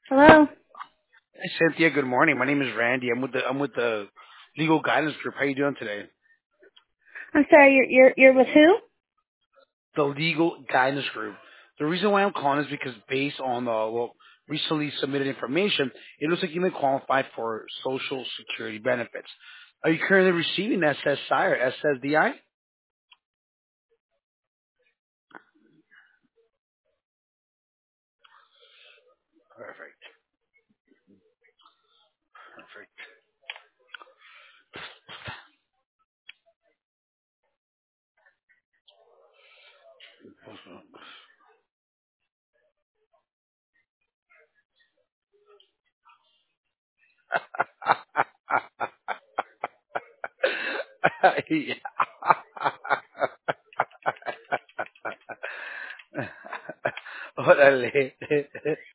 Hello. Hey, Cynthia, good morning. My name is Randy. I'm with the legal guidance group. How you doing today? I'm sorry. You're with who? The legal guidance group. The reason why I'm calling is because based on recently submitted information, it looks like you may qualify for Social Security benefits. Are you currently receiving SSI or SSDI? Perfect. Perfect. Órale.